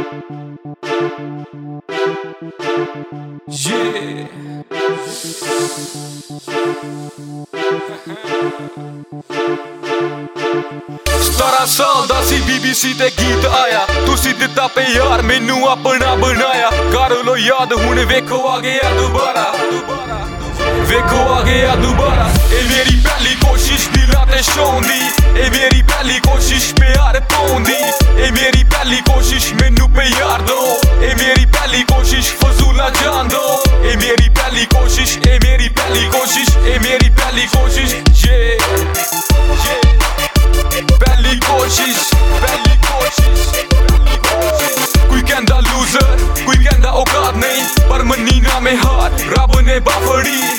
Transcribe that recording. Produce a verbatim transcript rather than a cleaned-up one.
Yeah. ਸਤਾਰਾਂ ਸਾਲ ਦਾ C B B C ਤੇ ਗੀਤ ਆਇਆ, ਤੁਸੀਂ ਦਿੱਤਾ ਪਿਆਰ ਮੈਨੂੰ ਆਪਣਾ ਬਣਾਇਆ। ਕਰ ਲੋ ਯਾਦ ਹੁਣ ਵੇਖੋ ਆ ਗਿਆ ਦੁਬਾਰਾ, ਵੇਖੋ ਆ ਗਿਆ ਦੁਬਾਰਾ। ਇਹ ਮੇਰੀ ਪਹਿਲੀ ਕੋਸ਼ਿਸ਼ ਦਿਲਾਂ ਤੇ ਛਾਉਣ ਦੀ, ਇਹ ਮੇਰੀ ਪਹਿਲੀ ਕੋਸ਼ਿਸ਼ ਪਿਆਰ ਪਾਉਣ ਦੀ, ਇਹ ਮੇਰੀ ਪਹਿਲੀ ਕੋਸ਼ਿਸ਼ ਮੈਨੂੰ ਪਿਆਰ ਦੋ, ਇਹ ਮੇਰੀ ਪਹਿਲੀ ਕੋਸ਼ਿਸ਼ ਫਜ਼ੂਲ ਨਾ ਜਾਣ ਦੋ। ਇਹ ਮੇਰੀ ਪਹਿਲੀ ਕੋਸ਼ਿਸ਼, ਇਹ ਮੇਰੀ ਪਹਿਲੀ ਕੋਸ਼ਿਸ਼, ਇਹ ਮੇਰੀ ਪਹਿਲੀ ਕੋਸ਼ਿਸ਼। ਯੇ ਪਹਿਲੀ ਕੋਸ਼ਿਸ਼, ਪਹਿਲੀ ਕੋਸ਼ਿਸ਼, ਪਹਿਲੀ ਕੋਸ਼ਿਸ਼। ਕੋਈ ਕਹਿੰਦਾ ਲੂਜ਼ਰ, ਕੋਈ ਕਹਿੰਦਾ ਔਕਾਤ ਨਹੀਂ, ਪਰ ਮੰਨੀ ਨਾ ਮੈਂ ਹਾਰ, ਰੱਬ ਨੇ ਬਾਫੜੀ